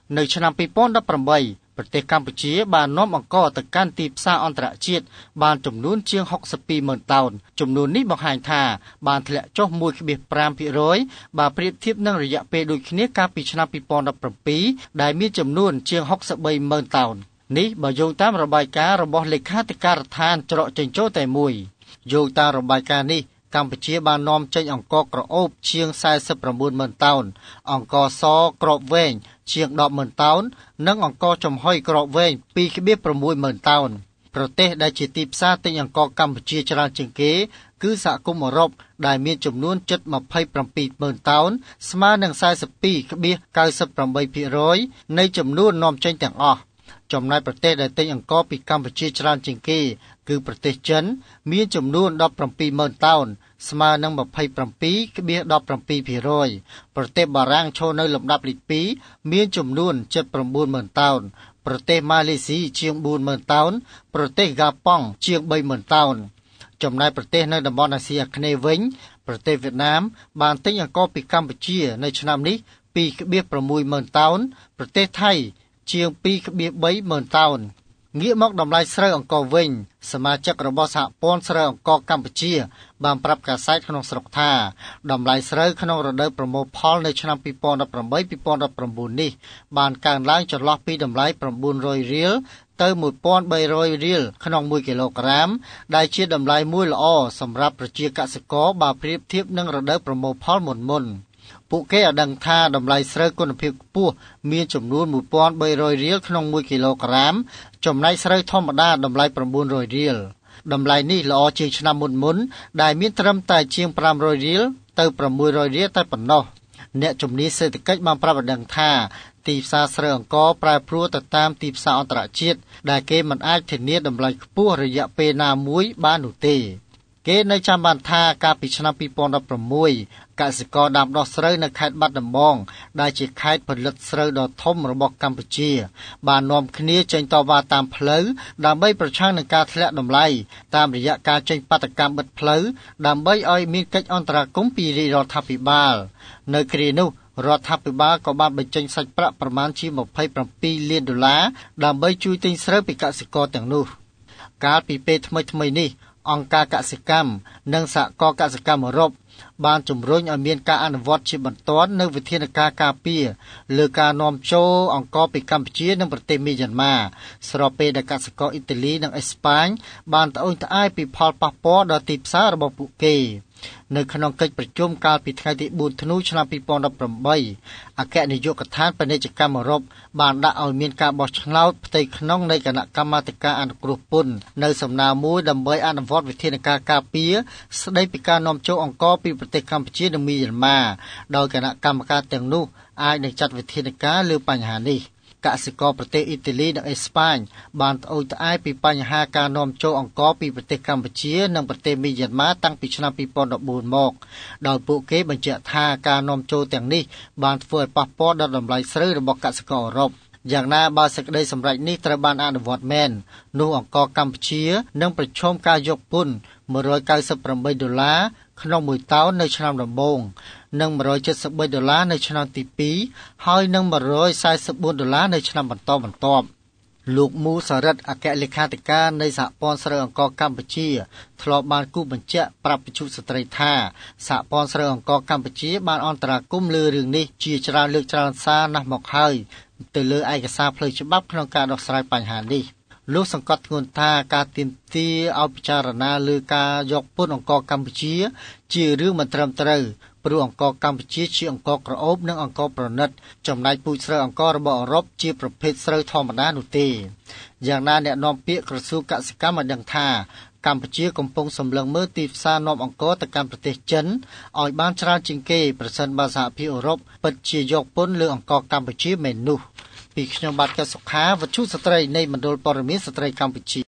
នៅឆ្នាំ2018ប្រទេសកម្ពុជាបាននាំអង្ករទៅកាន់ទីផ្សារអន្តរជាតិបានចំនួនជាង62,000តោនចំនួននេះបង្ហាញថាបានធ្លាក់ចុះ 1.5% បើប្រៀបធៀបនឹងរយៈពេលដូចគ្នាកាលពីឆ្នាំ2017ដែលមានចំនួនជាង63,000តោននេះបើយោងតាមរបាយការណ៍របស់លេខាធិការដ្ឋានច្រកចេញចូលតែមួយយោងតាមរបាយការណ៍នេះកម្ពុជាបាននាំចេញអង្ករក្រអូបជាង 49,000 តោនអង្ករសក្របវែងជាង 10,000 តោននិងអង្ករចំហុយក្របវែង 2.600,000 តោនប្រទេសដែលជាទីផ្សារទិញអង្ករកម្ពុជាច្រើនជាងគេគឺសហគមន៍អឺរ៉ុបដែលមានចំនួនជិត 27,000 តោនស្មើនឹង 42.98% នៃចំនួននាំចេញទាំងអស់ចំណែកប្រទេសដែលទិញអង្ករពីកម្ពុជាច្រើនជាងគេគឺប្រទេសចិនមានចំនួន 17,000 តោនស្មើនឹង 27.17% ប្រទេសបារាំងឈរនៅលំដាប់លេខ2មានចំនួន 79,000 តោនប្រទេសម៉ាឡេស៊ីជាង 40,000 តោនប្រទេសហ្គាប៉ង់ជាង 30,000 តោនចំណែកប្រទេសនៅតំបន់អាស៊ីអាគ្នេយ៍វិញប្រទេសវៀតណាមបានទិញអង្ករពីកម្ពុជានៅឆ្នាំនេះ 2.600,000 តោនប្រទេសថៃជាង 2.300,000 តោនងាកមកតម្លៃស្រូវអង្ករវិញសមាជិករបស់សហព័ន្ធស្រូវអង្ករកម្ពុជាបានប្រាប់កាសែតក្នុងស្រុកថាតម្លៃស្រូវក្នុងរដូវប្រមូលផលនៅឆ្នាំ2018-2019នេះបានកើនឡើងចន្លោះពីតម្លៃ900រៀលទៅ1,300រៀលក្នុង1គីឡូក្រាមដែលជាតម្លៃមួយល្អសម្រាប់ប្រជាកសិករបើប្រៀបធៀបនឹងរដូវប្រមូលផលមុនពួកគេឲ្យដឹងថាតម្លៃស្រូវគុណភាពខ្ពស់មានចំនួន 1,300 រៀលក្នុង1គីឡូក្រាមចំណែកស្រូវធម្មតាតម្លៃ900រៀលតម្លៃនេះល្អជាងឆ្នាំមុនដែលមានត្រឹមតែជាង500រៀលទៅ600រៀលតែប៉ុណ្ណោះអ្នកជំនាញសេដ្ឋកិច្ចបានប្រាប់ឲ្យដឹងថាទីផ្សារស្រូវអង្ករប្រែប្រួលទៅតាមទីផ្សារអន្តរជាតិដែលគេមិនអាចធានាតម្លៃខ្ពស់រយៈពេលណាមួយបាននោះទេគេនៅចាំបានថាកាលពីឆ្នាំ2016កសិករដាំដុះស្រូវនៅខេត្តបាត់ដំបងដែលជាខេត្តផលិតស្រូវដ៏ធំរបស់កម្ពុជាបាននាំគ្នាចេញតវ៉ាតាមផ្លូវដើម្បីប្រឆាំងនឹងការធ្លាក់តម្លៃតាមរយៈការចេញបាតកម្មបិទផ្លូវដើម្បីឲ្យមានកិច្ចអន្តរាគមន៍ពីរាជរដ្ឋាភិបាលនៅគ្រានោះរដ្ឋាភិបាលក៏បានបញ្ចេញសាច់ប្រាក់ប្រមាណជា$27 លានដើម្បីជួយទិញស្រូវពីកសិករទាំងនោះកាលពីពេលថ្មីនេះអង្គការកសិកម្មនិងសហគមន៍កសិកម្មអឺរ៉ុបបានជំរុញឲ្យមានការអនុវត្តជាបន្ទាន់នូវវិធានការការពារលើការនាំចូលអង្ករពីកម្ពុជានិងប្រទេសមីយ៉ាន់ម៉ាស្របពេលដែលកសិករអ៊ីតាលីនិងអេស្ប៉ាញបានត្អូញត្អែរពីផលប៉ះពាល់ដល់ទីផ្សាររបស់ពួកគេនៅក្នុងកិច្ចប្រជុំកាលពីថ្ងៃទី4ធ្នូឆ្នាំ2018អគ្គនាយកដ្ឋានពាណិជ្ជកម្មអឺរ៉ុបបានដាក់ឲ្យមានការបោះឆ្នោតផ្ទៃក្នុងនៃគណៈកម្មាធិការអនុគ្រោះពន្ធនៅសំណើមួយដើម្បីអនុវត្តវិធានការការពារស្តីពីការនាំចូលអង្ករពីប្រទេសកម្ពុជានិងមីយ៉ាន់ម៉ាដោយគណៈកម្មការទាំងនោះអាចនឹងចាត់វិធានការលើបញ្ហានេះកសិករប្រទេសអ៊ីតាលីនិងអេស្ប៉ាញបានត្អូញត្អែរពីបញ្ហាការនាំចូលអង្ករពីប្រទេសកម្ពុជានិងប្រទេសមីយ៉ាន់ម៉ាតាំងពីឆ្នាំ2014មកដោយពួកគេបញ្ជាក់ថាការនាំចូលទាំងនេះបានធ្វើឲ្យប៉ះពាល់ដល់តម្លៃស្រូវរបស់កសិករអឺរ៉ុបយ៉ាងណាបើសេចក្តីសម្រេចនេះត្រូវបានអនុវត្តមែននោះអង្ករកម្ពុជានឹងប្រឈមការយកពន្ធ$198ក្នុង1តោននៅឆ្នាំដំបូងនិង$173នៅឆ្នាំទី2ហើយនិង$144នៅឆ្នាំបន្តបន្ទាប់លោកមូសារិតអគ្គលេខាធិការនៃសហព័ន្ធស្រូវអង្ករកម្ពុជាធ្លាប់បានគូបញ្ជាក់ប្រាប់វិទ្យុស្ត្រីថាសហព័ន្ធស្រូវអង្ករកម្ពុជាបានអន្តរាគមន៍លើរឿងនេះជាច្រើនលើកច្រើនសារណាស់មកហើយទៅលើឯកសារផ្លូវច្បាប់ក្នុងការដោះស្រាយបញ្ហានេះលោកសង្កត់ធ្ងន់ថាការទាមទារឲ្យពិចារណាលើការយកពន្ធអង្ករកម្ពុជាជារឿងមិនត្រឹមត្រូវព្រោះអង្ករកម្ពុជាជាអង្ករក្រអូបនិងអង្ករប្រណិតចំណែកពូជស្រូវអង្កររបស់អឺរ៉ុបជាប្រភេទស្រូវធម្មតានោះទេយ៉ាងណាអ្នកនាំពាក្យក្រសួងកសិកម្មបានដឹងថាកម្ពុជាកំពុងសម្លឹងមើលទីផ្សារនាំអង្ករទៅកាន់ប្រទេសចិនឲ្យបានច្រើនជាងគេប្រសិនបើសហភាពអឺរ៉ុបពិតជាយកពន្ធលើអង្ករកម្ពុជាមែននោះពីខ្ញុំបាទកសុខាវុទ្ធុស្ត្រីនៃមណ្ឌលព័ត៌មានស្ត្រីកម្ពុជា